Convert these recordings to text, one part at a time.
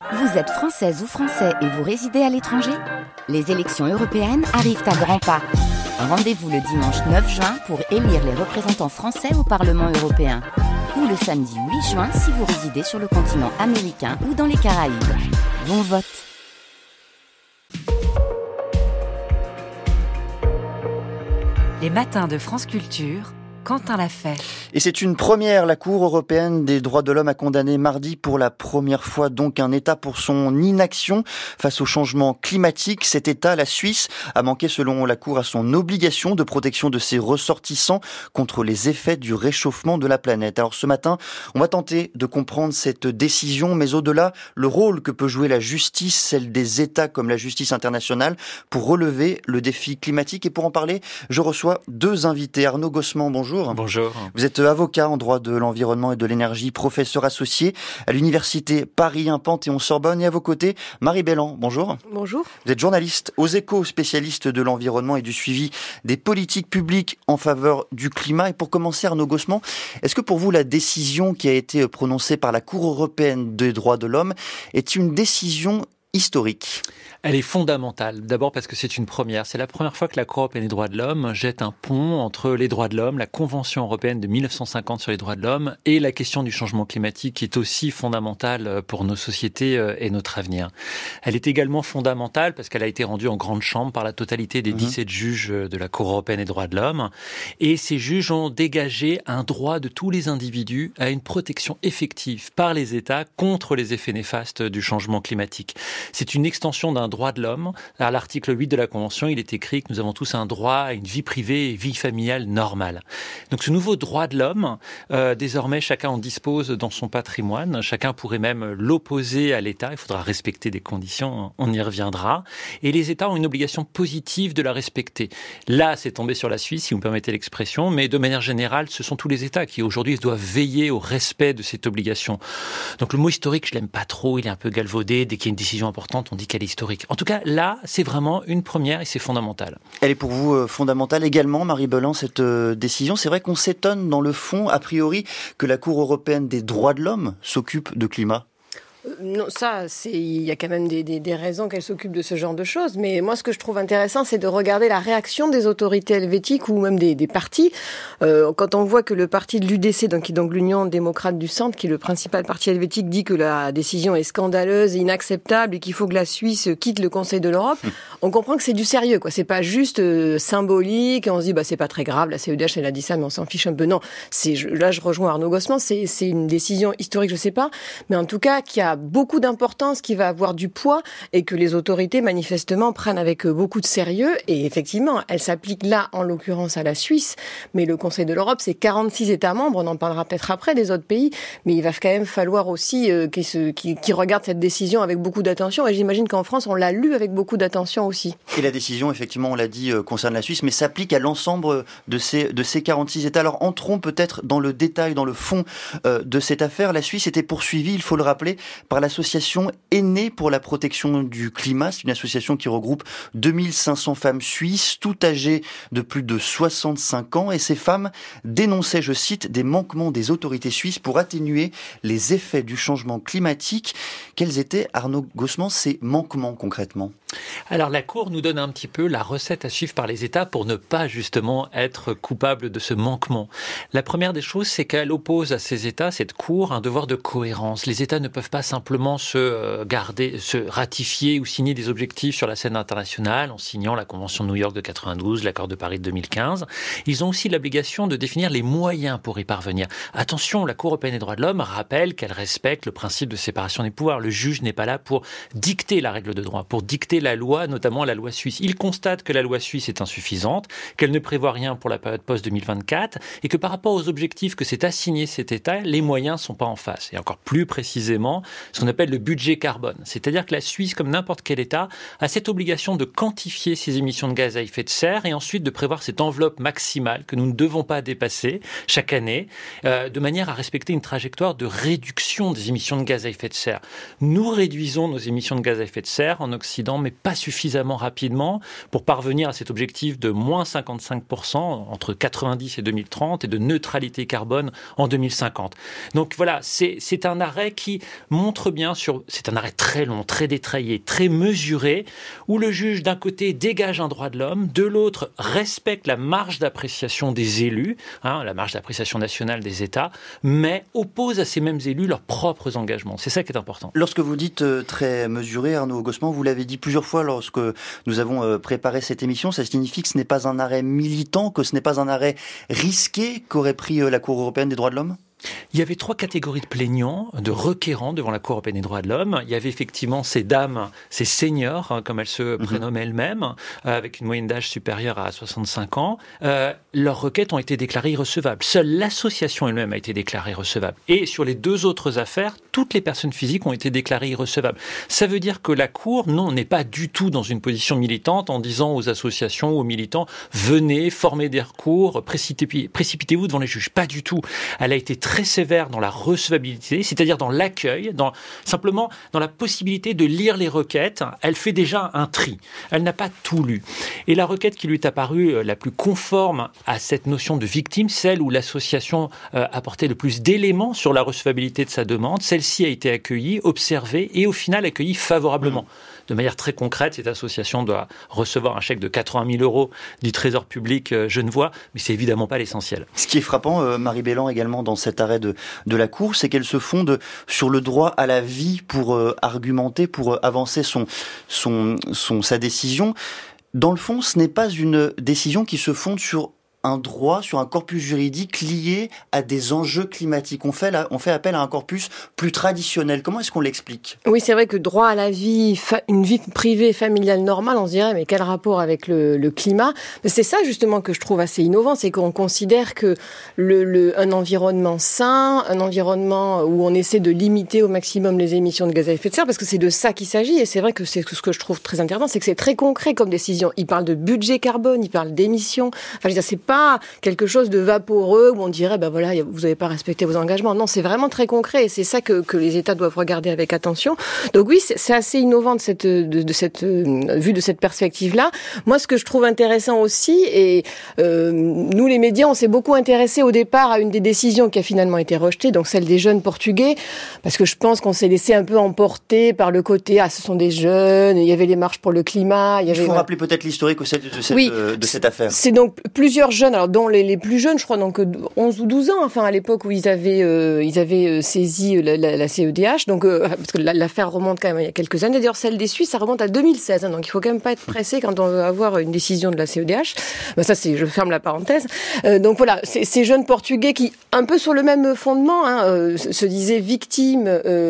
Vous êtes française ou français et vous résidez à l'étranger ? Les élections européennes arrivent à grands pas. Rendez-vous le dimanche 9 juin pour élire les représentants français au Parlement européen. Ou le samedi 8 juin si vous résidez sur le continent américain ou dans les Caraïbes. Bon vote! Les matins de France Culture, Quentin l'a fait. Et c'est une première. La Cour européenne des droits de l'homme a condamné mardi pour la première fois donc un État pour son inaction face au changement climatique. Cet État, la Suisse, a manqué selon la Cour à son obligation de protection de ses ressortissants contre les effets du réchauffement de la planète. Alors ce matin, on va tenter de comprendre cette décision, mais au-delà, le rôle que peut jouer la justice, celle des États comme la justice internationale, pour relever le défi climatique. Et pour en parler, je reçois deux invités. Arnaud Gossement, bonjour. Bonjour. Vous êtes avocat en droit de l'environnement et de l'énergie, professeur associé à l'université Paris 1 Panthéon-Sorbonne, et à vos côtés, Marie Bellan. Bonjour. Bonjour. Vous êtes journaliste aux Échos, spécialiste de l'environnement et du suivi des politiques publiques en faveur du climat. Et pour commencer, Arnaud Gossement, est-ce que pour vous la décision qui a été prononcée par la Cour européenne des droits de l'homme est une décision historique ? Elle est fondamentale. D'abord parce que c'est une première. C'est la première fois que la Cour européenne des droits de l'homme jette un pont entre les droits de l'homme, la Convention européenne de 1950 sur les droits de l'homme, et la question du changement climatique qui est aussi fondamentale pour nos sociétés et notre avenir. Elle est également fondamentale parce qu'elle a été rendue en grande chambre par la totalité des 17 juges de la Cour européenne des droits de l'homme. Et ces juges ont dégagé un droit de tous les individus à une protection effective par les États contre les effets néfastes du changement climatique. C'est une extension d'un droit de l'homme. À l'article 8 de la Convention, il est écrit que nous avons tous un droit à une vie privée et vie familiale normale. Donc ce nouveau droit de l'homme, désormais chacun en dispose dans son patrimoine. Chacun pourrait même l'opposer à l'État. Il faudra respecter des conditions, on y reviendra. Et les États ont une obligation positive de la respecter. Là, c'est tombé sur la Suisse, si vous me permettez l'expression, mais de manière générale, ce sont tous les États qui aujourd'hui doivent veiller au respect de cette obligation. Donc le mot historique, je l'aime pas trop, il est un peu galvaudé. Dès qu'il y a une décision importante, on dit qu'elle est historique. En tout cas, là, c'est vraiment une première et c'est fondamental. Elle est pour vous fondamentale également, Marie Bellan, cette décision. C'est vrai qu'on s'étonne dans le fond, a priori, que la Cour européenne des droits de l'homme s'occupe de climat. Non, il y a quand même des raisons qu'elle s'occupe de ce genre de choses. Mais moi, ce que je trouve intéressant, c'est de regarder la réaction des autorités helvétiques ou même des partis. Quand on voit que le parti de l'UDC, donc l'Union démocrate du centre, qui est le principal parti helvétique, dit que la décision est scandaleuse, inacceptable et qu'il faut que la Suisse quitte le Conseil de l'Europe, on comprend que c'est du sérieux, quoi. C'est pas juste symbolique et on se dit, c'est pas très grave, la CEDH, elle a dit ça, mais on s'en fiche un peu. Non, là, je rejoins Arnaud Gossement, c'est une décision historique, je sais pas, mais en tout cas, qui a beaucoup d'importance, qui va avoir du poids et que les autorités manifestement prennent avec beaucoup de sérieux. Et effectivement, elle s'applique là, en l'occurrence, à la Suisse, mais le Conseil de l'Europe, c'est 46 États membres, on en parlera peut-être après des autres pays, mais il va quand même falloir aussi qu'ils regardent cette décision avec beaucoup d'attention. Et j'imagine qu'en France, on l'a lu avec beaucoup d'attention aussi. Et la décision, effectivement, on l'a dit, concerne la Suisse, mais s'applique à l'ensemble de ces 46 États. Alors entrons peut-être dans le détail, dans le fond de cette affaire. La Suisse était poursuivie, il faut le rappeler, par l'association Aînés pour la protection du climat. C'est une association qui regroupe 2500 femmes suisses, toutes âgées de plus de 65 ans. Et ces femmes dénonçaient, je cite, des manquements des autorités suisses pour atténuer les effets du changement climatique. Quels étaient, Arnaud Gossement, ces manquements concrètement ? Alors la Cour nous donne un petit peu la recette à suivre par les États pour ne pas justement être coupable de ce manquement. La première des choses, c'est qu'elle oppose à ces États, cette Cour, un devoir de cohérence. Les États ne peuvent pas simplement se ratifier ou signer des objectifs sur la scène internationale en signant la Convention de New York de 92, l'accord de Paris de 2015. Ils ont aussi l'obligation de définir les moyens pour y parvenir. Attention, la Cour européenne des droits de l'homme rappelle qu'elle respecte le principe de séparation des pouvoirs. Le juge n'est pas là pour dicter la règle de droit, pour dicter la loi, notamment la loi suisse. Il constate que la loi suisse est insuffisante, qu'elle ne prévoit rien pour la période post-2024 et que par rapport aux objectifs que s'est assigné cet État, les moyens ne sont pas en face. Et encore plus précisément, ce qu'on appelle le budget carbone. C'est-à-dire que la Suisse, comme n'importe quel État, a cette obligation de quantifier ses émissions de gaz à effet de serre et ensuite de prévoir cette enveloppe maximale que nous ne devons pas dépasser chaque année, de manière à respecter une trajectoire de réduction des émissions de gaz à effet de serre. Nous réduisons nos émissions de gaz à effet de serre en Occident, mais pas suffisamment rapidement pour parvenir à cet objectif de moins 55% entre 90 et 2030 et de neutralité carbone en 2050. Donc voilà, c'est un arrêt qui montre montre bien c'est un arrêt très long, très détaillé, très mesuré, où le juge d'un côté dégage un droit de l'homme, de l'autre respecte la marge d'appréciation des élus, la marge d'appréciation nationale des États, mais oppose à ces mêmes élus leurs propres engagements. C'est ça qui est important. Lorsque vous dites très mesuré, Arnaud Gosselin, vous l'avez dit plusieurs fois lorsque nous avons préparé cette émission, ça signifie que ce n'est pas un arrêt militant, que ce n'est pas un arrêt risqué qu'aurait pris la Cour européenne des droits de l'homme ? Il y avait 3 catégories de plaignants, de requérants devant la Cour européenne des droits de l'homme. Il y avait effectivement ces dames, ces seniors, comme elles se prénomment elles-mêmes, avec une moyenne d'âge supérieure à 65 ans. Leurs requêtes ont été déclarées irrecevables. Seule l'association elle-même a été déclarée recevable. Et sur les 2 autres affaires, toutes les personnes physiques ont été déclarées irrecevables. Ça veut dire que la Cour, non, n'est pas du tout dans une position militante en disant aux associations ou aux militants « Venez, formez des recours, précipitez-vous devant les juges ». Pas du tout. Elle a été très sévère dans la recevabilité, c'est-à-dire dans l'accueil, simplement dans la possibilité de lire les requêtes. Elle fait déjà un tri. Elle n'a pas tout lu. Et la requête qui lui est apparue la plus conforme à cette notion de victime, celle où l'association apportait le plus d'éléments sur la recevabilité de sa demande, celle-ci a été accueillie, observée et au final accueillie favorablement. De manière très concrète, cette association doit recevoir un chèque de 80 000 € du Trésor public genevois, mais c'est évidemment pas l'essentiel. Ce qui est frappant, Marie Bellan, également dans cet arrêt de la Cour, c'est qu'elle se fonde sur le droit à la vie pour argumenter, pour avancer sa décision. Dans le fond, ce n'est pas une décision qui se fonde sur un droit, sur un corpus juridique lié à des enjeux climatiques. On fait appel à un corpus plus traditionnel. Comment est-ce qu'on l'explique ? Oui, c'est vrai que droit à la vie, une vie privée, familiale normale, on se dirait, mais quel rapport avec le climat ? Mais c'est ça justement que je trouve assez innovant, c'est qu'on considère que un environnement sain, un environnement où on essaie de limiter au maximum les émissions de gaz à effet de serre, parce que c'est de ça qu'il s'agit, et c'est vrai que c'est ce que je trouve très intéressant, c'est que c'est très concret comme décision. Il parle de budget carbone, il parle d'émissions, enfin je veux dire, c'est pas quelque chose de vaporeux où on dirait vous n'avez pas respecté vos engagements. Non, c'est vraiment très concret et c'est ça que les États doivent regarder avec attention. Donc oui, c'est assez innovant vu de cette perspective-là. Moi, ce que je trouve intéressant aussi, et nous les médias, on s'est beaucoup intéressés au départ à une des décisions qui a finalement été rejetée, donc celle des jeunes portugais, parce que je pense qu'on s'est laissé un peu emporter par le côté ce sont des jeunes, il y avait les marches pour le climat. Il faut rappeler peut-être l'historique de cette affaire. C'est donc plusieurs jeunes, alors dont les plus jeunes, je crois, donc 11 ou 12 ans, à l'époque où ils avaient saisi la CEDH, donc parce que l'affaire remonte quand même il y a quelques années. D'ailleurs, celle des Suisses, ça remonte à 2016, donc il faut quand même pas être pressé quand on veut avoir une décision de la CEDH. Je ferme la parenthèse. Donc voilà, ces jeunes Portugais qui, un peu sur le même fondement, se disaient victimes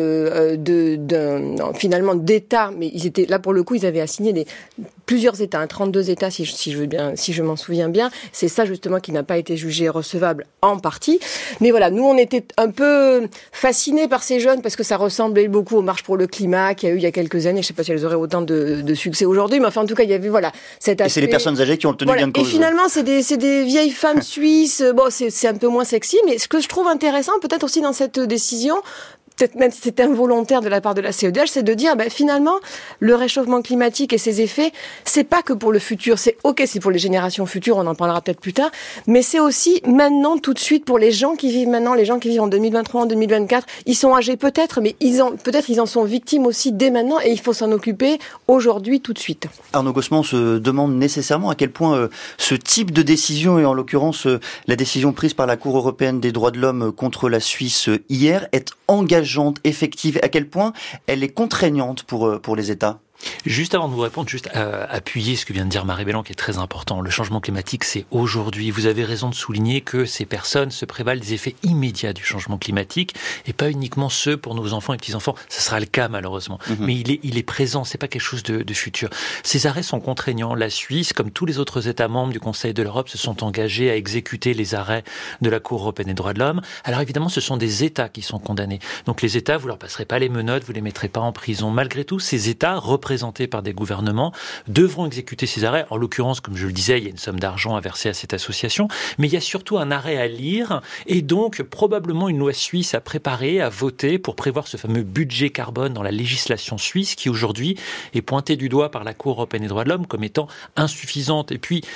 finalement d'États, mais ils étaient là pour le coup, ils avaient assigné plusieurs États, 32 États si je m'en souviens bien. C'est ça justement qui n'a pas été jugé recevable en partie. Mais voilà, nous on était un peu fascinés par ces jeunes parce que ça ressemblait beaucoup aux marches pour le climat qu'il y a eu il y a quelques années. Je ne sais pas si elles auraient autant de succès aujourd'hui, mais enfin en tout cas il y avait cet aspect. Et c'est les personnes âgées qui ont tenu bien de cause. Et finalement c'est des vieilles femmes suisses. Bon, c'est un peu moins sexy, mais ce que je trouve intéressant peut-être aussi dans cette décision, peut-être même si c'est involontaire de la part de la CEDH, c'est de dire, finalement, le réchauffement climatique et ses effets, c'est pas que pour le futur, c'est pour les générations futures, on en parlera peut-être plus tard, mais c'est aussi maintenant, tout de suite, pour les gens qui vivent maintenant, les gens qui vivent en 2023, en 2024, ils sont âgés peut-être, mais ils en sont victimes aussi dès maintenant, et il faut s'en occuper aujourd'hui, tout de suite. Arnaud Gosselin se demande nécessairement à quel point ce type de décision, et en l'occurrence la décision prise par la Cour européenne des droits de l'homme contre la Suisse hier, est engageante, effective, à quel point elle est contraignante pour les États. Juste avant de vous répondre, juste appuyer ce que vient de dire Marie Bellan, qui est très important. Le changement climatique, c'est aujourd'hui. Vous avez raison de souligner que ces personnes se prévalent des effets immédiats du changement climatique et pas uniquement ceux pour nos enfants et petits-enfants. Ça sera le cas, malheureusement. Mais il est présent, c'est pas quelque chose de futur. Ces arrêts sont contraignants. La Suisse, comme tous les autres États membres du Conseil de l'Europe, se sont engagés à exécuter les arrêts de la Cour européenne des droits de l'homme. Alors évidemment, ce sont des États qui sont condamnés. Donc les États, vous leur passerez pas les menottes, vous les mettrez pas en prison. Malgré tout, ces États représentés présentés par des gouvernements devront exécuter ces arrêts. En l'occurrence, comme je le disais, il y a une somme d'argent à verser à cette association, mais il y a surtout un arrêt à lire et donc probablement une loi suisse à préparer, à voter pour prévoir ce fameux budget carbone dans la législation suisse qui aujourd'hui est pointée du doigt par la Cour européenne des droits de l'homme comme étant insuffisante. Et puis,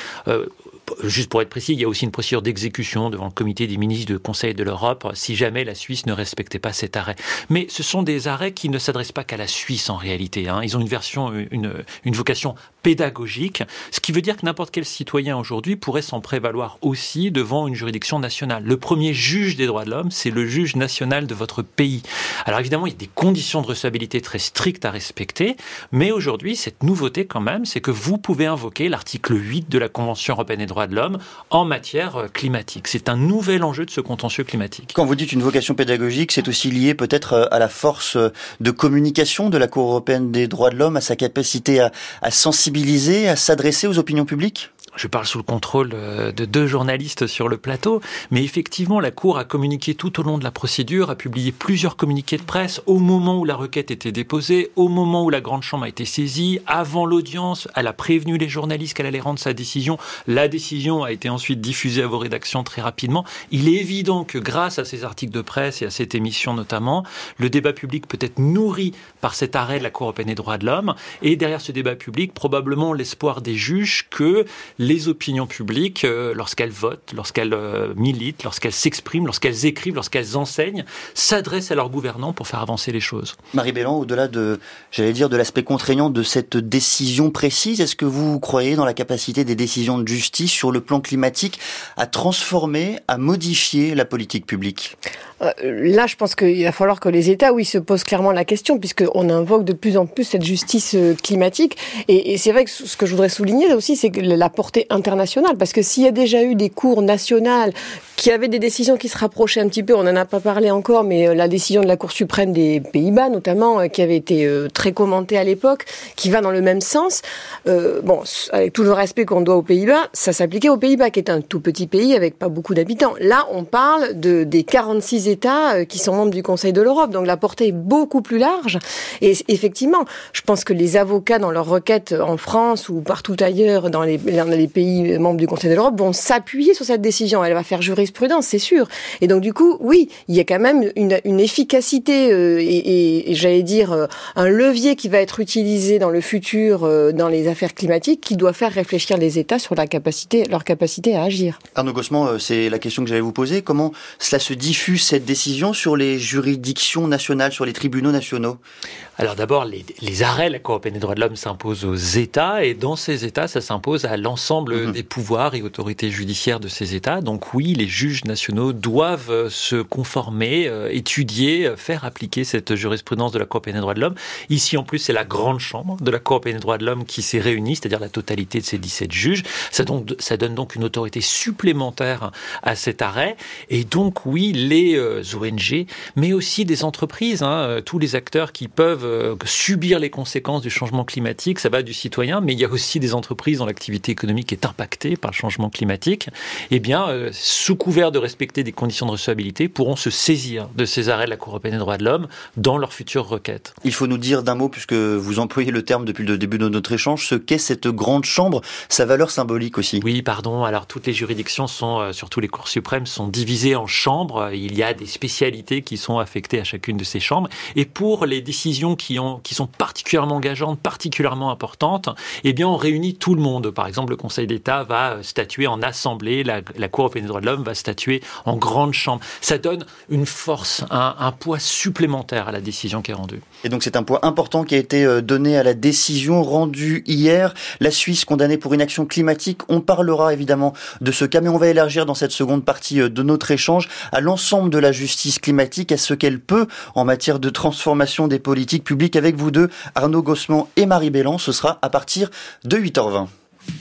juste pour être précis, il y a aussi une procédure d'exécution devant le comité des ministres du Conseil de l'Europe si jamais la Suisse ne respectait pas cet arrêt. Mais ce sont des arrêts qui ne s'adressent pas qu'à la Suisse en réalité. Ils ont une vocation pédagogique, ce qui veut dire que n'importe quel citoyen aujourd'hui pourrait s'en prévaloir aussi devant une juridiction nationale. Le premier juge des droits de l'homme, c'est le juge national de votre pays. Alors évidemment, il y a des conditions de recevabilité très strictes à respecter, mais aujourd'hui, cette nouveauté quand même, c'est que vous pouvez invoquer l'article 8 de la Convention européenne des droits de l'homme en matière climatique. C'est un nouvel enjeu de ce contentieux climatique. Quand vous dites une vocation pédagogique, c'est aussi lié peut-être à la force de communication de la Cour européenne des droits de l'homme, à sa capacité à sensibiliser, à s'adresser aux opinions publiques ? Je parle sous le contrôle de 2 journalistes sur le plateau, mais effectivement, la Cour a communiqué tout au long de la procédure, a publié plusieurs communiqués de presse au moment où la requête était déposée, au moment où la Grande Chambre a été saisie, avant l'audience, elle a prévenu les journalistes qu'elle allait rendre sa décision. La décision a été ensuite diffusée à vos rédactions très rapidement. Il est évident que grâce à ces articles de presse et à cette émission notamment, le débat public peut être nourri par cet arrêt de la Cour européenne des droits de l'homme, et derrière ce débat public, probablement l'espoir des juges que les opinions publiques, lorsqu'elles votent, lorsqu'elles militent, lorsqu'elles s'expriment, lorsqu'elles écrivent, lorsqu'elles enseignent, s'adressent à leurs gouvernants pour faire avancer les choses. Marie Bellan, au-delà de l'aspect contraignant de cette décision précise, est-ce que vous croyez dans la capacité des décisions de justice sur le plan climatique à transformer, à modifier la politique publique ? Là, je pense qu'il va falloir que les États, se posent clairement la question, puisqu'on invoque de plus en plus cette justice climatique. Et c'est vrai que ce que je voudrais souligner aussi, c'est que la portée internationale, parce que s'il y a déjà eu des cours nationales qui avaient des décisions qui se rapprochaient un petit peu, on n'en a pas parlé encore, mais la décision de la Cour suprême des Pays-Bas, notamment, qui avait été très commentée à l'époque, qui va dans le même sens. Avec tout le respect qu'on doit aux Pays-Bas, ça s'appliquait aux Pays-Bas, qui est un tout petit pays avec pas beaucoup d'habitants. Là, on parle des 46 États qui sont membres du Conseil de l'Europe, donc la portée est beaucoup plus large. Et effectivement, je pense que les avocats dans leurs requêtes en France ou partout ailleurs dans les pays membres du Conseil de l'Europe vont s'appuyer sur cette décision. Elle va faire jurisprudence, c'est sûr. Et donc du coup, oui, il y a quand même une efficacité et j'allais dire un levier qui va être utilisé dans le futur dans les affaires climatiques qui doit faire réfléchir les États sur leur capacité à agir. Arnaud Gossement, c'est la question que j'allais vous poser. Comment cela se diffuse cette décision sur les juridictions nationales, sur les tribunaux nationaux ? Alors d'abord, les arrêts de la Cour européenne des droits de l'homme s'imposent aux États, et dans ces États, ça s'impose à l'ensemble des pouvoirs et autorités judiciaires de ces États. Donc oui, les juges nationaux doivent se conformer, étudier, faire appliquer cette jurisprudence de la Cour européenne des droits de l'homme. Ici, en plus, c'est la Grande Chambre de la Cour européenne des droits de l'homme qui s'est réunie, c'est-à-dire la totalité de ces 17 juges. Ça donne donc une autorité supplémentaire à cet arrêt. Et donc oui, les ONG, mais aussi des entreprises, tous les acteurs qui peuvent subir les conséquences du changement climatique, ça va du citoyen, mais il y a aussi des entreprises dont l'activité économique est impactée par le changement climatique, sous couvert de respecter des conditions de recevabilité, pourront se saisir de ces arrêts de la Cour européenne des droits de l'homme dans leurs futures requêtes. Il faut nous dire d'un mot, puisque vous employez le terme depuis le début de notre échange, ce qu'est cette grande chambre, sa valeur symbolique aussi. Oui, pardon. Alors toutes les juridictions surtout les cours suprêmes, sont divisées en chambres. Il y a des spécialités qui sont affectées à chacune de ces chambres. Et pour les décisions qui sont particulièrement engageantes, particulièrement importantes, on réunit tout le monde. Par exemple, le Conseil d'État va statuer en assemblée, la Cour européenne des droits de l'homme va statuer en grande chambre. Ça donne une force, un poids supplémentaire à la décision qui est rendue. Et donc c'est un poids important qui a été donné à la décision rendue hier. La Suisse condamnée pour inaction climatique. On parlera évidemment de ce cas, mais on va élargir dans cette seconde partie de notre échange à l'ensemble de la justice climatique, à ce qu'elle peut en matière de transformation des politiques publiques avec vous deux, Arnaud Gossement et Marie Bellan. Ce sera à partir de 8h20.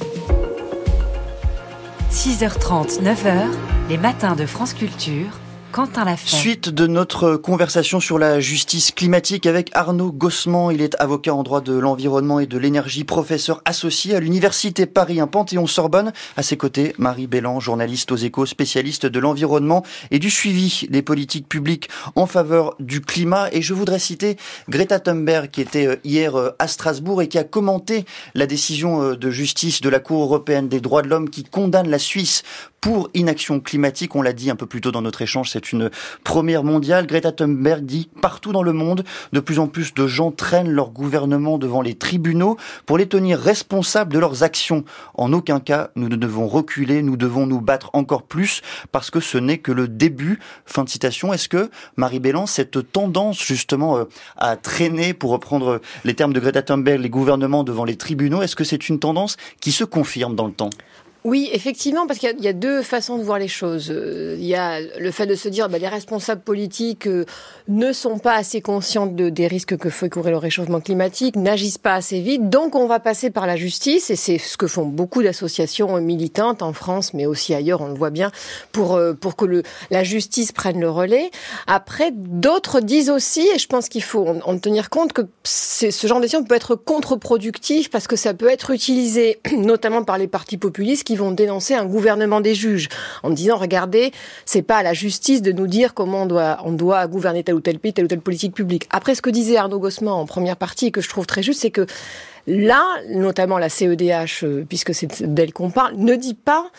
6h30, 9h, les matins de France Culture, Quentin Lafont. Suite de notre conversation sur la justice climatique avec Arnaud Gossement. Il est avocat en droit de l'environnement et de l'énergie, professeur associé à l'Université Paris 1 Panthéon-Sorbonne. À ses côtés, Marie Bellan, journaliste aux Échos, spécialiste de l'environnement et du suivi des politiques publiques en faveur du climat. Et je voudrais citer Greta Thunberg qui était hier à Strasbourg et qui a commenté la décision de justice de la Cour européenne des droits de l'homme qui condamne la Suisse pour inaction climatique. On l'a dit un peu plus tôt dans notre échange, c'est une première mondiale. Greta Thunberg dit « Partout dans le monde, de plus en plus de gens traînent leur gouvernement devant les tribunaux pour les tenir responsables de leurs actions. En aucun cas, nous ne devons reculer, nous devons nous battre encore plus parce que ce n'est que le début. » Fin de citation. Est-ce que, Marie Bellan, cette tendance justement à traîner, pour reprendre les termes de Greta Thunberg, les gouvernements devant les tribunaux, est-ce que c'est une tendance qui se confirme dans le temps ? Oui, effectivement, parce qu'il y a deux façons de voir les choses. Il y a le fait de se dire les responsables politiques ne sont pas assez conscients des risques que fait courir le réchauffement climatique, n'agissent pas assez vite, donc on va passer par la justice, et c'est ce que font beaucoup d'associations militantes en France, mais aussi ailleurs, on le voit bien, pour que la justice prenne le relais. Après, d'autres disent aussi, et je pense qu'il faut en tenir compte, que ce genre de décision peut être contre-productif, parce que ça peut être utilisé, notamment par les partis populistes, qui vont dénoncer un gouvernement des juges en disant regardez, c'est pas à la justice de nous dire comment on doit gouverner tel ou tel pays, telle ou telle politique publique. Après, ce que disait Arnaud Gossement en première partie, que je trouve très juste, c'est que là, notamment la CEDH, puisque c'est d'elle qu'on parle, ne dit pas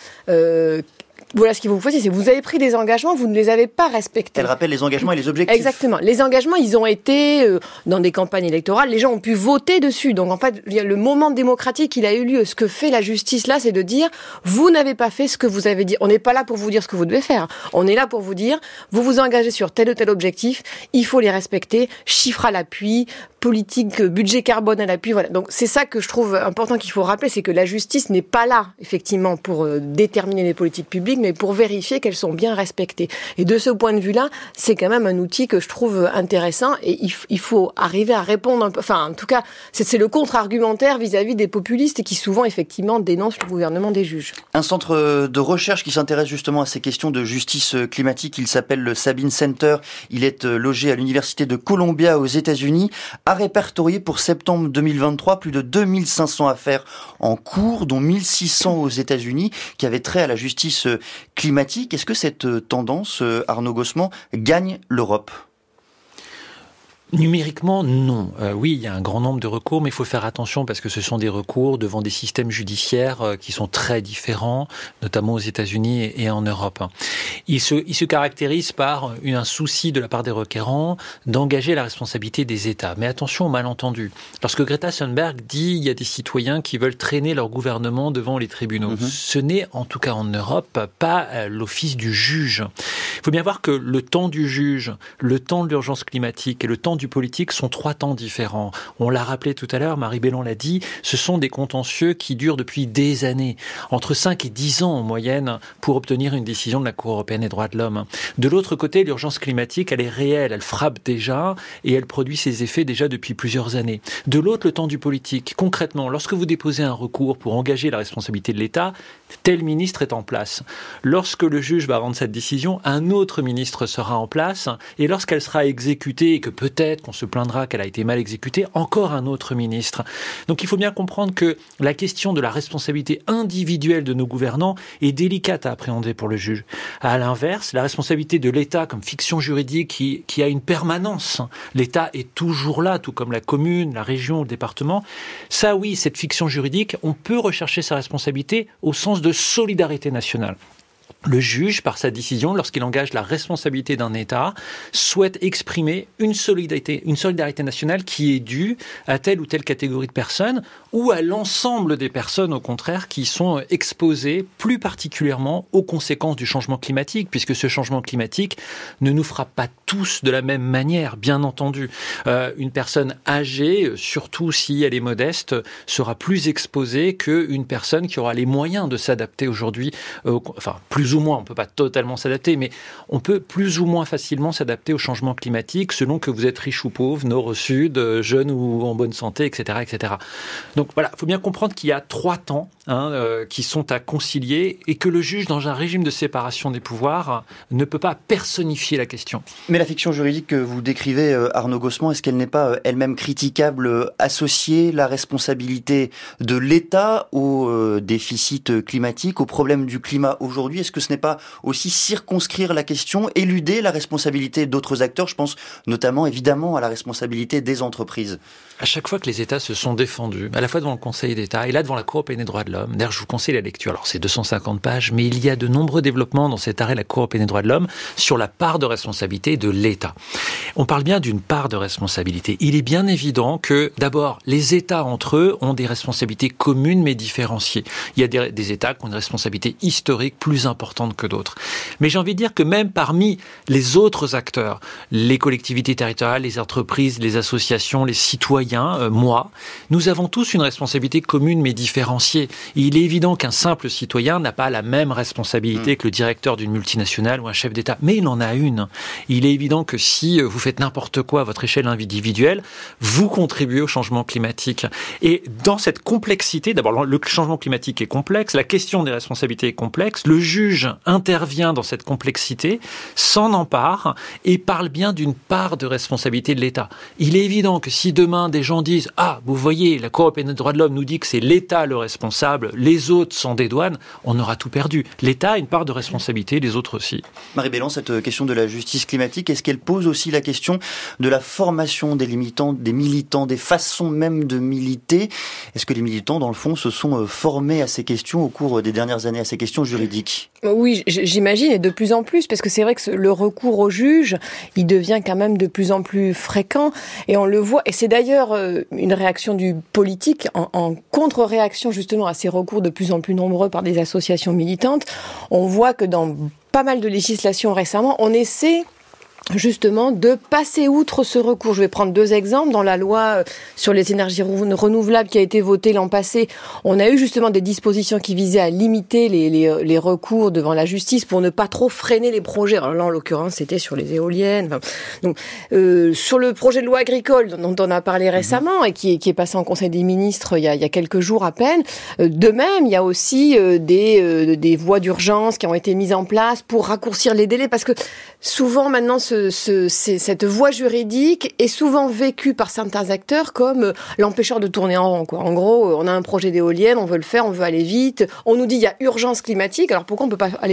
voilà ce qu'il vous faut, c'est que vous avez pris des engagements, vous ne les avez pas respectés. Elle rappelle les engagements et les objectifs. Exactement. Les engagements, ils ont été dans des campagnes électorales, les gens ont pu voter dessus. Donc en fait, le moment démocratique, il a eu lieu. Ce que fait la justice là, c'est de dire, vous n'avez pas fait ce que vous avez dit. On n'est pas là pour vous dire ce que vous devez faire. On est là pour vous dire, vous vous engagez sur tel ou tel objectif, il faut les respecter, chiffres à l'appui, politique, budget carbone à l'appui, voilà. Donc c'est ça que je trouve important qu'il faut rappeler, c'est que la justice n'est pas là, effectivement, pour déterminer les politiques publiques, mais pour vérifier qu'elles sont bien respectées. Et de ce point de vue-là, c'est quand même un outil que je trouve intéressant, et il faut arriver à répondre un peu, enfin, en tout cas, c'est le contre-argumentaire vis-à-vis des populistes qui souvent, effectivement, dénoncent le gouvernement des juges. Un centre de recherche qui s'intéresse justement à ces questions de justice climatique, il s'appelle le Sabin Center. Il est logé à l'université de Columbia aux États-Unis, a répertorié pour septembre 2023 plus de 2500 affaires en cours, dont 1600 aux États-Unis, qui avaient trait à la justice climatique. Est-ce que cette tendance, Arnaud Gossement, gagne l'Europe ? Numériquement, non. Oui, il y a un grand nombre de recours, mais il faut faire attention parce que ce sont des recours devant des systèmes judiciaires qui sont très différents, notamment aux États-Unis et en Europe. Ils se caractérisent par un souci de la part des requérants d'engager la responsabilité des États. Mais attention au malentendu. Lorsque Greta Thunberg dit il y a des citoyens qui veulent traîner leur gouvernement devant les tribunaux, ce n'est, en tout cas en Europe, pas l'office du juge. Il faut bien voir que le temps du juge, le temps de l'urgence climatique et le temps du politique sont 3 temps différents. On l'a rappelé tout à l'heure, Marie Bellan l'a dit, ce sont des contentieux qui durent depuis des années, entre 5 et 10 ans en moyenne, pour obtenir une décision de la Cour européenne des droits de l'homme. De l'autre côté, l'urgence climatique, elle est réelle, elle frappe déjà et elle produit ses effets déjà depuis plusieurs années. De l'autre, le temps du politique. Concrètement, lorsque vous déposez un recours pour engager la responsabilité de l'État, tel ministre est en place. Lorsque le juge va rendre cette décision, un autre ministre sera en place et lorsqu'elle sera exécutée et que peut-être qu'on se plaindra qu'elle a été mal exécutée, encore un autre ministre. Donc il faut bien comprendre que la question de la responsabilité individuelle de nos gouvernants est délicate à appréhender pour le juge. À l'inverse, la responsabilité de l'État comme fiction juridique qui a une permanence, l'État est toujours là, tout comme la commune, la région, le département. Ça oui, cette fiction juridique, on peut rechercher sa responsabilité au sens de solidarité nationale. Le juge, par sa décision, lorsqu'il engage la responsabilité d'un État, souhaite exprimer une solidarité nationale qui est due à telle ou telle catégorie de personnes ou à l'ensemble des personnes, au contraire, qui sont exposées plus particulièrement aux conséquences du changement climatique, puisque ce changement climatique ne nous frappe pas tous de la même manière, bien entendu. Une personne âgée, surtout si elle est modeste, sera plus exposée qu'une personne qui aura les moyens de s'adapter aujourd'hui, plus plus ou moins, on peut pas totalement s'adapter, mais on peut plus ou moins facilement s'adapter au changement climatique selon que vous êtes riche ou pauvre, nord ou sud, jeune ou en bonne santé, etc., etc. Donc voilà, il faut bien comprendre qu'il y a 3 temps qui sont à concilier et que le juge, dans un régime de séparation des pouvoirs, ne peut pas personnifier la question. Mais la fiction juridique que vous décrivez, Arnaud Gossement, est-ce qu'elle n'est pas elle-même critiquable, associer la responsabilité de l'État au déficit climatique, au problème du climat aujourd'hui? Est-ce que ce n'est pas aussi circonscrire la question, éluder la responsabilité d'autres acteurs? Je pense notamment, évidemment, à la responsabilité des entreprises. À chaque fois que les États se sont défendus, à la fois devant le Conseil d'État et là devant la Cour européenne des droits de l'homme, d'ailleurs je vous conseille la lecture, alors c'est 250 pages, mais il y a de nombreux développements dans cet arrêt de la Cour européenne des droits de l'homme sur la part de responsabilité de l'État. On parle bien d'une part de responsabilité. Il est bien évident que, d'abord, les États entre eux ont des responsabilités communes mais différenciées. Il y a des États qui ont une responsabilité historique plus importante que d'autres. Mais j'ai envie de dire que même parmi les autres acteurs, les collectivités territoriales, les entreprises, les associations, les citoyens, moi, nous avons tous une responsabilité commune mais différenciée. Il est évident qu'un simple citoyen n'a pas la même responsabilité que le directeur d'une multinationale ou un chef d'État, mais il en a une. Il est évident que si vous faites n'importe quoi à votre échelle individuelle, vous contribuez au changement climatique. Et dans cette complexité, d'abord le changement climatique est complexe, la question des responsabilités est complexe, le juge intervient dans cette complexité, s'en empare et parle bien d'une part de responsabilité de l'État. Il est évident que si demain des gens disent « Ah, vous voyez, la Cour européenne des droits de l'homme nous dit que c'est l'État le responsable, les autres s'en dédouanent », on aura tout perdu. L'État a une part de responsabilité, les autres aussi. Marie Bellan, cette question de la justice climatique, est-ce qu'elle pose aussi la question de la formation des militants, des façons même de militer? Est-ce que les militants, dans le fond, se sont formés à ces questions au cours des dernières années, à ces questions juridiques? Oui, j'imagine, et de plus en plus, parce que c'est vrai que le recours au juge, il devient quand même de plus en plus fréquent, et on le voit, et c'est d'ailleurs une réaction du politique en contre-réaction justement à ces recours de plus en plus nombreux par des associations militantes. On voit que dans pas mal de législations récemment, on essaie justement de passer outre ce recours. Je vais prendre 2 exemples. Dans la loi sur les énergies renouvelables qui a été votée l'an passé, on a eu justement des dispositions qui visaient à limiter les recours devant la justice pour ne pas trop freiner les projets. Alors là, en l'occurrence, c'était sur les éoliennes. Enfin, donc, sur le projet de loi agricole dont on a parlé récemment et qui est passé en Conseil des ministres il y a quelques jours à peine, de même, il y a aussi des voies d'urgence qui ont été mises en place pour raccourcir les délais, parce que souvent maintenant cette voie juridique est souvent vécue par certains acteurs comme l'empêcheur de tourner en rond, quoi. En gros, on a un projet d'éolienne, on veut le faire, on veut aller vite. On nous dit il y a urgence climatique. Alors pourquoi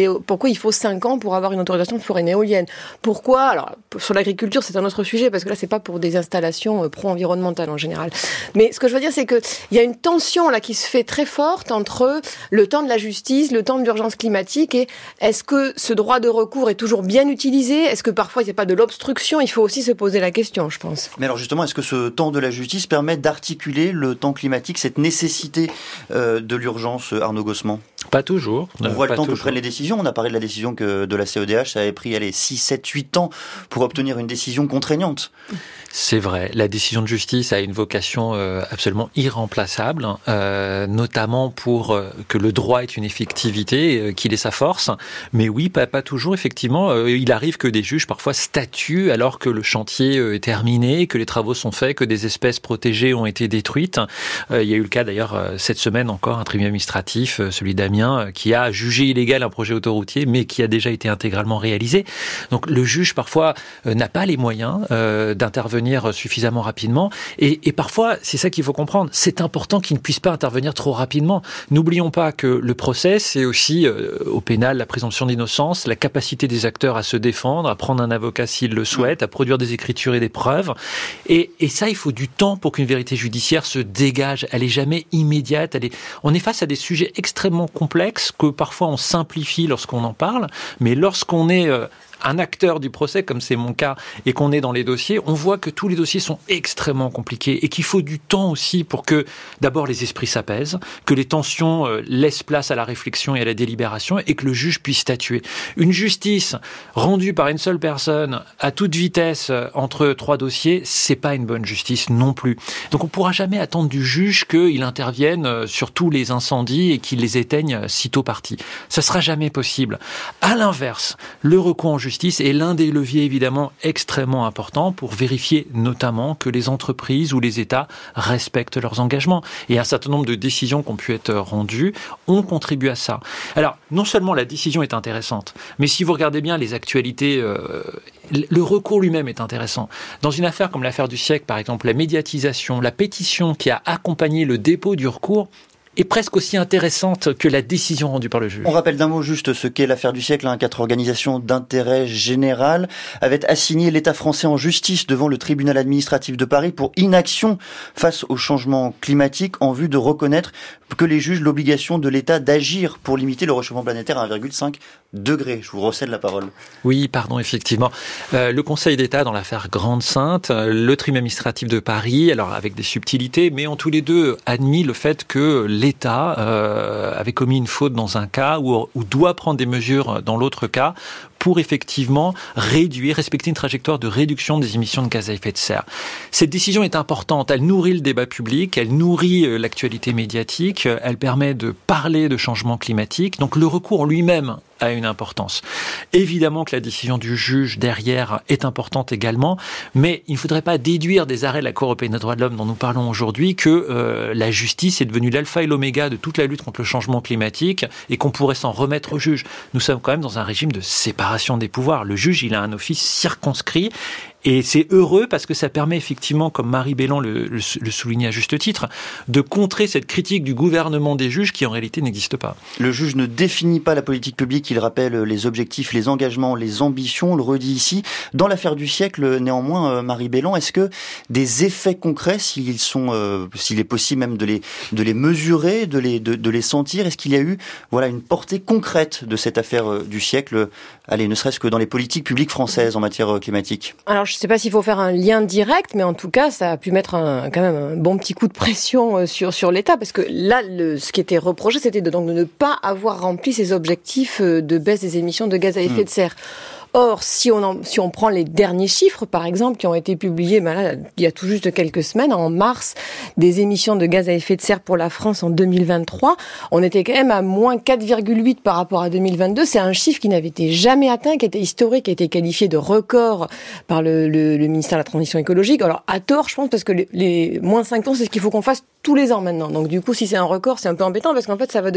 il faut 5 ans pour avoir une autorisation de faire une éolienne? Pourquoi? Alors sur l'agriculture, c'est un autre sujet parce que là c'est pas pour des installations pro-environnementales en général. Mais ce que je veux dire, c'est que il y a une tension là qui se fait très forte entre le temps de la justice, le temps de l'urgence climatique, et est-ce que ce droit de recours est toujours bien utilisé? Est-ce que parfois il n'y a pas de l'obstruction? Il faut aussi se poser la question, je pense. Mais alors justement, est-ce que ce temps de la justice permet d'articuler le temps climatique, cette nécessité de l'urgence, Arnaud Gossement? Pas toujours. On voit le temps que prennent les décisions. On a parlé de la décision de la CEDH, ça avait pris 6, 7, 8 ans pour obtenir une décision contraignante. C'est vrai, la décision de justice a une vocation absolument irremplaçable, notamment pour que le droit ait une effectivité, qu'il ait sa force. Mais oui, pas toujours, effectivement. Il arrive que des juges parfois statuent alors que le chantier est terminé, que les travaux sont faits, que des espèces protégées ont été détruites. Il y a eu le cas d'ailleurs cette semaine encore, un tribunal administratif, celui d'Amiens, qui a jugé illégal un projet autoroutier, mais qui a déjà été intégralement réalisé. Donc le juge parfois n'a pas les moyens d'intervenir suffisamment rapidement, et parfois, c'est ça qu'il faut comprendre, c'est important qu'il ne puisse pas intervenir trop rapidement. N'oublions pas que le procès, c'est aussi au pénal la présomption d'innocence, la capacité des acteurs à se défendre, à prendre un avocat s'ils le souhaitent, à produire des écritures et des preuves, et ça, il faut du temps pour qu'une vérité judiciaire se dégage. Elle est jamais immédiate. On est face à des sujets extrêmement complexes que parfois on simplifie lorsqu'on en parle, mais lorsqu'on est un acteur du procès, comme c'est mon cas, et qu'on est dans les dossiers, on voit que tous les dossiers sont extrêmement compliqués et qu'il faut du temps aussi pour que, d'abord, les esprits s'apaisent, que les tensions laissent place à la réflexion et à la délibération et que le juge puisse statuer. Une justice rendue par une seule personne à toute vitesse entre 3 dossiers, c'est pas une bonne justice non plus. Donc on pourra jamais attendre du juge qu'il intervienne sur tous les incendies et qu'il les éteigne sitôt parti. Ça sera jamais possible. À l'inverse, le recours en justice est l'un des leviers évidemment extrêmement importants pour vérifier notamment que les entreprises ou les États respectent leurs engagements. Et un certain nombre de décisions qui ont pu être rendues ont contribué à ça. Alors, non seulement la décision est intéressante, mais si vous regardez bien les actualités, le recours lui-même est intéressant. Dans une affaire comme l'affaire du siècle, par exemple, la médiatisation, la pétition qui a accompagné le dépôt du recours est presque aussi intéressante que la décision rendue par le juge. On rappelle d'un mot juste ce qu'est l'affaire du siècle. 4 organisations d'intérêt général avaient assigné l'État français en justice devant le tribunal administratif de Paris pour inaction face au changement climatique en vue de reconnaître que les juges l'obligation de l'État d'agir pour limiter le réchauffement planétaire à 1,5 degré. Je vous recède la parole. Oui, pardon, effectivement. Le Conseil d'État dans l'affaire Grande-Sainte, le tribunal administratif de Paris, alors avec des subtilités, mais ont tous les deux admis le fait que l'État avait commis une faute dans un cas ou doit prendre des mesures dans l'autre cas pour effectivement respecter une trajectoire de réduction des émissions de gaz à effet de serre. Cette décision est importante, elle nourrit le débat public, elle nourrit l'actualité médiatique, elle permet de parler de changement climatique, donc le recours lui-même a une importance. Évidemment que la décision du juge derrière est importante également, mais il ne faudrait pas déduire des arrêts de la Cour européenne des droits de l'homme dont nous parlons aujourd'hui que la justice est devenue l'alpha et l'oméga de toute la lutte contre le changement climatique et qu'on pourrait s'en remettre au juge. Nous sommes quand même dans un régime de séparation des pouvoirs. Le juge, il a un office circonscrit. Et c'est heureux parce que ça permet effectivement, comme Marie Bélan le soulignait à juste titre, de contrer cette critique du gouvernement des juges qui en réalité n'existe pas. Le juge ne définit pas la politique publique, il rappelle les objectifs, les engagements, les ambitions, on le redit ici. Dans l'affaire du siècle, néanmoins, Marie Bélan, est-ce que des effets concrets, s'il est possible même de les mesurer, de les sentir, est-ce qu'il y a eu une portée concrète de cette affaire du siècle, ne serait-ce que dans les politiques publiques françaises en matière climatique ? Alors, je ne sais pas s'il faut faire un lien direct, mais en tout cas, ça a pu mettre quand même un bon petit coup de pression sur l'État, parce que là, ce qui était reproché, c'était de ne pas avoir rempli ses objectifs de baisse des émissions de gaz à effet de serre. Or, si on prend les derniers chiffres, par exemple, qui ont été publiés il y a tout juste quelques semaines, en mars, des émissions de gaz à effet de serre pour la France en 2023, on était quand même à moins 4,8 par rapport à 2022. C'est un chiffre qui n'avait été jamais atteint, qui était historique, qui a été qualifié de record par le ministère de la Transition écologique. Alors, à tort, je pense, parce que les moins 5 ans, c'est ce qu'il faut qu'on fasse tous les ans maintenant. Donc, du coup, si c'est un record, c'est un peu embêtant, parce qu'en fait, ça va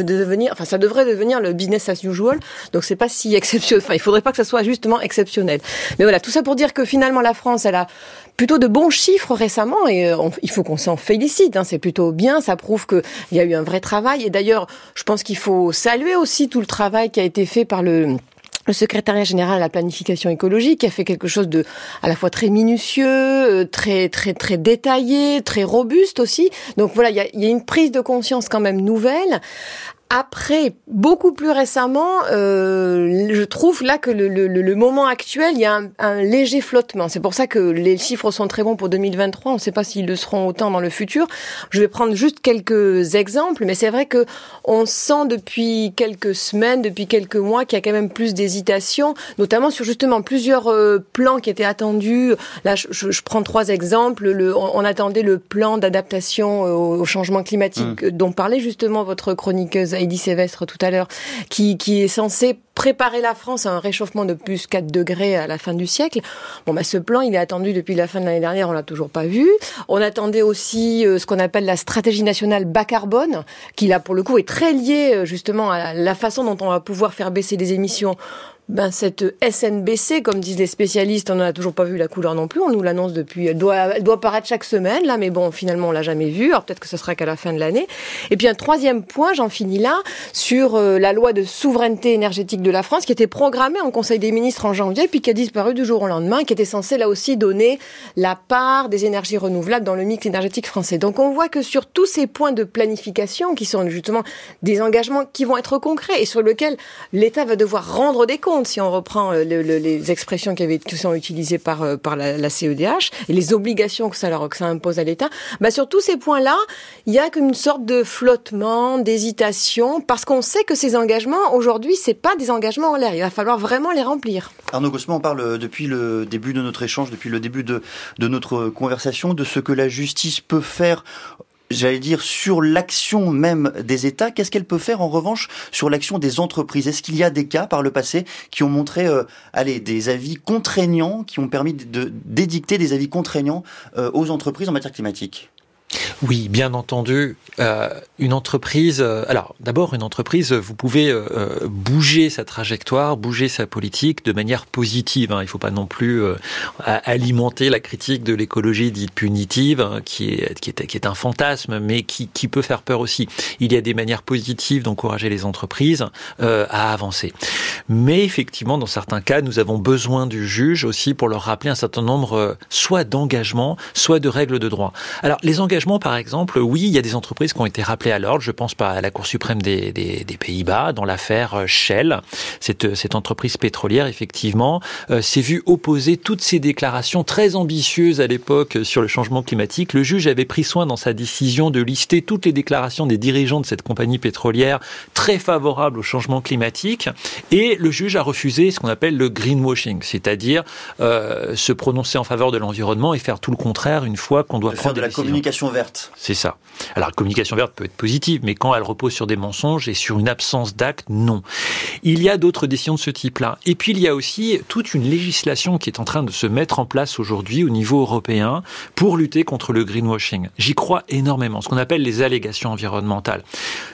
ça devrait devenir le business as usual. Donc, c'est pas si exceptionnel. Enfin, il faudrait pas que ça soit justement exceptionnel. Mais voilà, tout ça pour dire que finalement la France, elle a plutôt de bons chiffres récemment et il faut qu'on s'en félicite. C'est plutôt bien, ça prouve qu'il y a eu un vrai travail. Et d'ailleurs, je pense qu'il faut saluer aussi tout le travail qui a été fait par le secrétariat général à la planification écologique, qui a fait quelque chose de à la fois très minutieux, très très très détaillé, très robuste aussi. Donc voilà, il y a une prise de conscience quand même nouvelle. Après, beaucoup plus récemment, je trouve là que le moment actuel, il y a un léger flottement. C'est pour ça que les chiffres sont très bons pour 2023. On ne sait pas s'ils le seront autant dans le futur. Je vais prendre juste quelques exemples, mais c'est vrai que on sent depuis quelques semaines, depuis quelques mois, qu'il y a quand même plus d'hésitation, notamment sur justement plusieurs plans qui étaient attendus. Là, je prends 3 exemples. On attendait le plan d'adaptation au changement climatique dont parlait justement votre chroniqueuse Heidi Sévestre tout à l'heure, qui est censé préparer la France à un réchauffement de plus 4 degrés à la fin du siècle. Ce plan, il est attendu depuis la fin de l'année dernière, on l'a toujours pas vu. On attendait aussi ce qu'on appelle la stratégie nationale bas carbone, qui là, pour le coup, est très liée justement à la façon dont on va pouvoir faire baisser les émissions. Cette SNBC, comme disent les spécialistes, on n'en a toujours pas vu la couleur non plus. On nous l'annonce depuis. Elle doit paraître chaque semaine, là, mais bon, finalement, on l'a jamais vue. Alors peut-être que ce sera qu'à la fin de l'année. Et puis un 3e point, j'en finis là, sur la loi de souveraineté énergétique de la France, qui était programmé en Conseil des ministres en janvier, puis qui a disparu du jour au lendemain, qui était censé là aussi donner la part des énergies renouvelables dans le mix énergétique français. Donc on voit que sur tous ces points de planification, qui sont justement des engagements qui vont être concrets et sur lesquels l'État va devoir rendre des comptes, si on reprend les expressions qui sont utilisées par la CEDH, et les obligations que ça impose à l'État, sur tous ces points-là, il y a comme une sorte de flottement, d'hésitation, parce qu'on sait que ces engagements, aujourd'hui, c'est pas des engagements en l'air. Il va falloir vraiment les remplir. Arnaud Gosselin, on parle depuis le début de notre échange, depuis le début de notre conversation, de ce que la justice peut faire, j'allais dire, sur l'action même des États. Qu'est-ce qu'elle peut faire en revanche sur l'action des entreprises? Est-ce qu'il y a des cas par le passé qui ont montré des avis contraignants, qui ont permis d'édicter des avis contraignants aux entreprises en matière climatique? Oui, bien entendu. Une entreprise, d'abord une entreprise, vous pouvez bouger sa trajectoire, bouger sa politique de manière positive. Il ne faut pas non plus alimenter la critique de l'écologie dite punitive, qui est un fantasme, mais qui peut faire peur aussi. Il y a des manières positives d'encourager les entreprises à avancer. Mais effectivement, dans certains cas, nous avons besoin du juge aussi pour leur rappeler un certain nombre soit d'engagements, soit de règles de droit. Alors, les engagements, par exemple, oui, il y a des entreprises qui ont été rappelées à l'ordre. Je pense à la Cour suprême des Pays-Bas, dans l'affaire Shell. Cette entreprise pétrolière, effectivement, s'est vue opposer toutes ces déclarations très ambitieuses à l'époque sur le changement climatique. Le juge avait pris soin dans sa décision de lister toutes les déclarations des dirigeants de cette compagnie pétrolière très favorables au changement climatique. Et le juge a refusé ce qu'on appelle le greenwashing, c'est-à-dire se prononcer en faveur de l'environnement et faire tout le contraire une fois qu'on doit prendre des décisions. De la communication verte. C'est ça. Alors, la communication verte peut être positive, mais quand elle repose sur des mensonges et sur une absence d'actes, non. Il y a d'autres décisions de ce type-là. Et puis, il y a aussi toute une législation qui est en train de se mettre en place aujourd'hui au niveau européen pour lutter contre le greenwashing. J'y crois énormément. Ce qu'on appelle les allégations environnementales.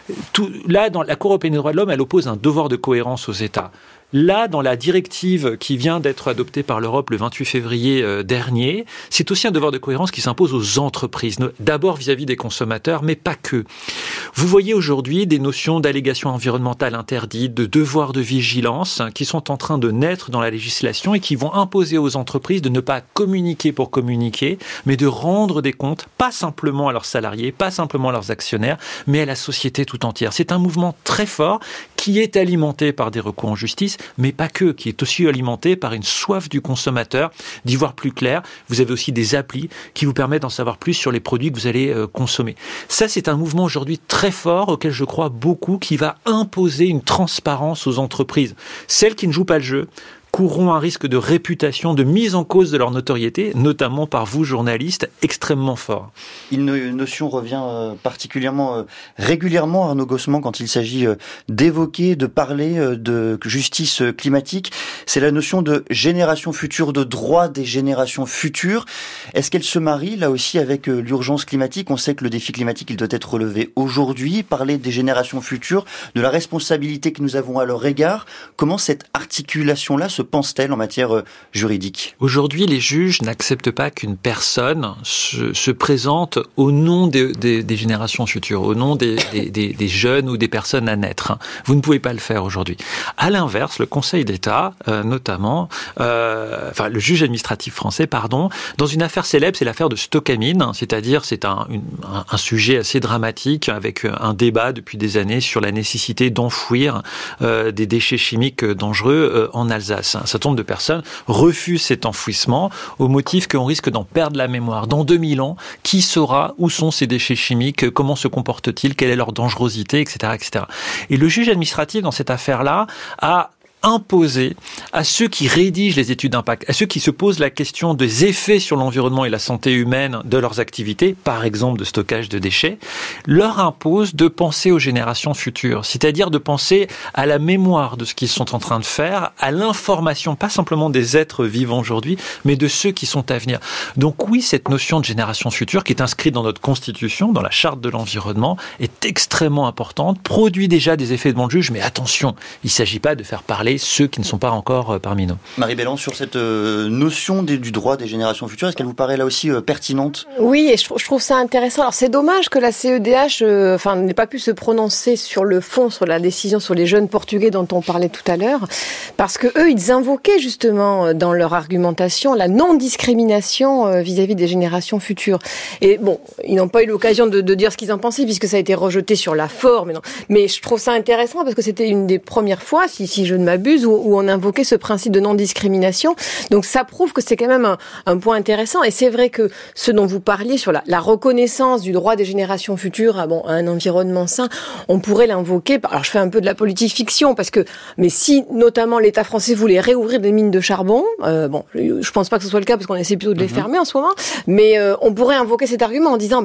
Là, dans la Cour européenne des droits de l'homme, elle oppose un devoir de cohérence aux États. Là, dans la directive qui vient d'être adoptée par l'Europe le 28 février dernier, c'est aussi un devoir de cohérence qui s'impose aux entreprises, d'abord vis-à-vis des consommateurs, mais pas que. Vous voyez aujourd'hui des notions d'allégations environnementales interdites, de devoir de vigilance, qui sont en train de naître dans la législation et qui vont imposer aux entreprises de ne pas communiquer pour communiquer, mais de rendre des comptes, pas simplement à leurs salariés, pas simplement à leurs actionnaires, mais à la société tout entière. C'est un mouvement très fort qui est alimenté par des recours en justice, mais pas que, qui est aussi alimenté par une soif du consommateur d'y voir plus clair. Vous avez aussi des applis qui vous permettent d'en savoir plus sur les produits que vous allez consommer. Ça, c'est un mouvement aujourd'hui très fort auquel je crois beaucoup, qui va imposer une transparence aux entreprises. Celles qui ne jouent pas le jeu courront un risque de réputation, de mise en cause de leur notoriété, notamment par vous, journalistes, extrêmement fort. Une notion revient particulièrement régulièrement, Arnaud Gosselin, quand il s'agit d'évoquer, de parler de justice climatique. C'est la notion de génération future, de droit des générations futures. Est-ce qu'elle se marie, là aussi, avec l'urgence climatique? On sait que le défi climatique, il doit être relevé aujourd'hui. Parler des générations futures, de la responsabilité que nous avons à leur égard. Comment cette articulation-là se pense-t-elle en matière juridique? Aujourd'hui, les juges n'acceptent pas qu'une personne se présente au nom des générations futures, au nom des jeunes ou des personnes à naître. Vous ne pouvez pas le faire aujourd'hui. À l'inverse, le Conseil d'État, notamment, le juge administratif français, dans une affaire célèbre, c'est l'affaire de Stocamine, c'est-à-dire c'est un sujet assez dramatique avec un débat depuis des années sur la nécessité d'enfouir des déchets chimiques dangereux en Alsace. Un certain nombre de personnes refusent cet enfouissement au motif qu'on risque d'en perdre la mémoire. Dans 2000 ans, qui saura où sont ces déchets chimiques, comment se comportent-ils, quelle est leur dangerosité, etc., etc. Et le juge administratif, dans cette affaire-là, a imposer à ceux qui rédigent les études d'impact, à ceux qui se posent la question des effets sur l'environnement et la santé humaine de leurs activités, par exemple de stockage de déchets, leur impose de penser aux générations futures, c'est-à-dire de penser à la mémoire de ce qu'ils sont en train de faire, à l'information, pas simplement des êtres vivants aujourd'hui, mais de ceux qui sont à venir. Donc oui, cette notion de génération future, qui est inscrite dans notre Constitution, dans la Charte de l'environnement, est extrêmement importante, produit déjà des effets devant le juge, mais attention, il ne s'agit pas de faire parler parler ceux qui ne sont pas encore parmi nous. Marie Bellan, sur cette notion du droit des générations futures, est-ce qu'elle vous paraît là aussi pertinente ? Oui, et je trouve ça intéressant. Alors c'est dommage que la CEDH n'ait pas pu se prononcer sur le fond, sur la décision sur les jeunes Portugais dont on parlait tout à l'heure, parce que eux, ils invoquaient justement dans leur argumentation la non-discrimination vis-à-vis des générations futures. Et bon, ils n'ont pas eu l'occasion de dire ce qu'ils en pensaient, puisque ça a été rejeté sur la forme. Mais je trouve ça intéressant parce que c'était une des premières fois, si je ne m'abuse, où on invoquait ce principe de non-discrimination. Donc ça prouve que c'est quand même un point intéressant. Et c'est vrai que ce dont vous parliez sur la reconnaissance du droit des générations futures à un environnement sain, on pourrait l'invoquer. Alors je fais un peu de la politique fiction mais si notamment l'État français voulait réouvrir des mines de charbon, je pense pas que ce soit le cas parce qu'on essaie plutôt de les fermer en ce moment, mais on pourrait invoquer cet argument en disant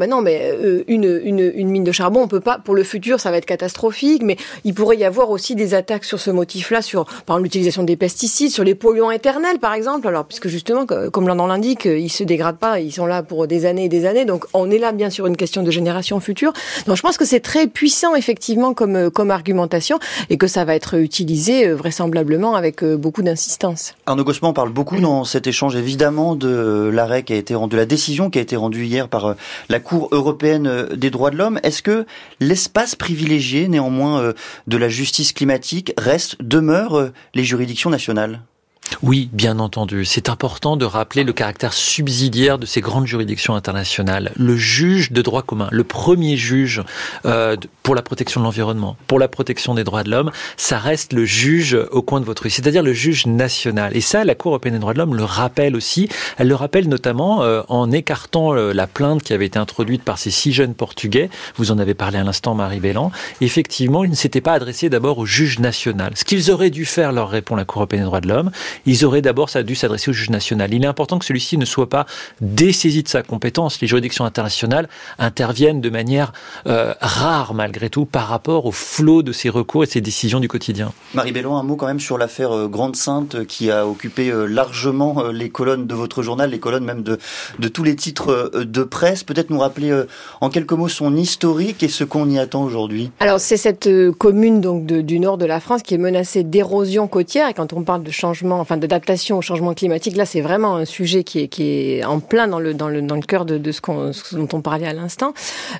une mine de charbon, on peut pas, pour le futur ça va être catastrophique, mais il pourrait y avoir aussi des attaques sur ce motif-là, sur par exemple l'utilisation des pesticides, sur les polluants éternels par exemple, alors puisque justement comme l'on l'indique, ils se dégradent pas, ils sont là pour des années et des années, donc on est là bien sur une question de génération future. Donc je pense que c'est très puissant effectivement comme argumentation et que ça va être utilisé vraisemblablement avec beaucoup d'insistance. Arnaud Gosselin parle beaucoup dans cet échange évidemment de l'arrêt qui a été rendu, de la décision qui a été rendue hier par la Cour européenne des droits de l'homme. Est-ce que l'espace privilégié néanmoins de la justice climatique demeure les juridictions nationales ? Oui, bien entendu. C'est important de rappeler le caractère subsidiaire de ces grandes juridictions internationales. Le juge de droit commun, le premier juge pour la protection de l'environnement, pour la protection des droits de l'homme, ça reste le juge au coin de votre rue, c'est-à-dire le juge national. Et ça, la Cour européenne des droits de l'homme le rappelle aussi. Elle le rappelle notamment en écartant la plainte qui avait été introduite par ces 6 jeunes Portugais. Vous en avez parlé à l'instant, Marie Bellan. Effectivement, ils ne s'étaient pas adressés d'abord au juge national. Ce qu'ils auraient dû faire, leur répond la Cour européenne des droits de l'homme, ils auraient d'abord dû s'adresser au juge national. Il est important que celui-ci ne soit pas dessaisi de sa compétence. Les juridictions internationales interviennent de manière rare, malgré tout, par rapport au flot de ces recours et de ces décisions du quotidien. Marie Bellan, un mot quand même sur l'affaire Grande-Synthe qui a occupé largement les colonnes de votre journal, les colonnes même de tous les titres de presse. Peut-être nous rappeler en quelques mots son historique et ce qu'on y attend aujourd'hui. Alors c'est cette commune donc du nord de la France qui est menacée d'érosion côtière, et quand on parle de changement, d'adaptation au changement climatique, là c'est vraiment un sujet qui est en plein dans le cœur de ce dont on parlait à l'instant.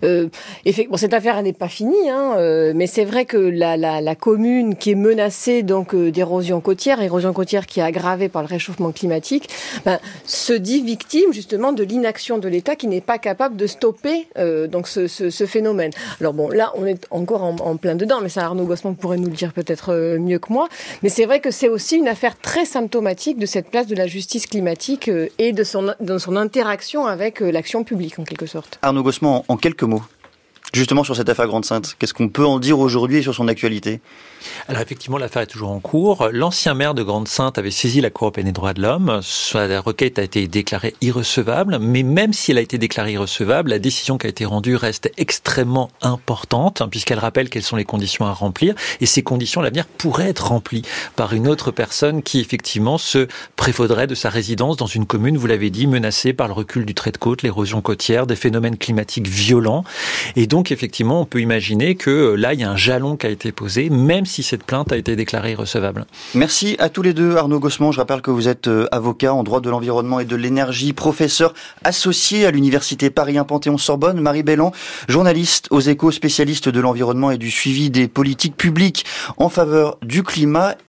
Cette affaire elle n'est pas finie, mais c'est vrai que la commune qui est menacée donc d'érosion côtière qui est aggravée par le réchauffement climatique, se dit victime justement de l'inaction de l'État qui n'est pas capable de stopper donc ce phénomène. Alors bon, là on est encore en plein dedans, mais ça Arnaud Gosselin pourrait nous le dire peut-être mieux que moi. Mais c'est vrai que c'est aussi une affaire très symptomatique de cette place de la justice climatique et de son interaction avec l'action publique en quelque sorte. Arnaud Gosselin, en quelques mots, justement sur cette affaire Grande-Synthe, qu'est-ce qu'on peut en dire aujourd'hui et sur son actualité ? Alors effectivement, l'affaire est toujours en cours. L'ancien maire de Grande-Synthe avait saisi la Cour européenne des droits de l'homme. Sa requête a été déclarée irrecevable, mais même si elle a été déclarée irrecevable, la décision qui a été rendue reste extrêmement importante, puisqu'elle rappelle quelles sont les conditions à remplir, et ces conditions à l'avenir pourraient être remplies par une autre personne qui effectivement se prévaudrait de sa résidence dans une commune, vous l'avez dit, menacée par le recul du trait de côte, l'érosion côtière, des phénomènes climatiques violents. Et donc effectivement, on peut imaginer que là, il y a un jalon qui a été posé, même si cette plainte a été déclarée irrecevable. Merci à tous les deux. Arnaud Gosselin, je rappelle que vous êtes avocat en droit de l'environnement et de l'énergie, professeur associé à l'université Paris 1 Panthéon-Sorbonne. Marie Bellan, journaliste aux Échos, spécialiste de l'environnement et du suivi des politiques publiques en faveur du climat.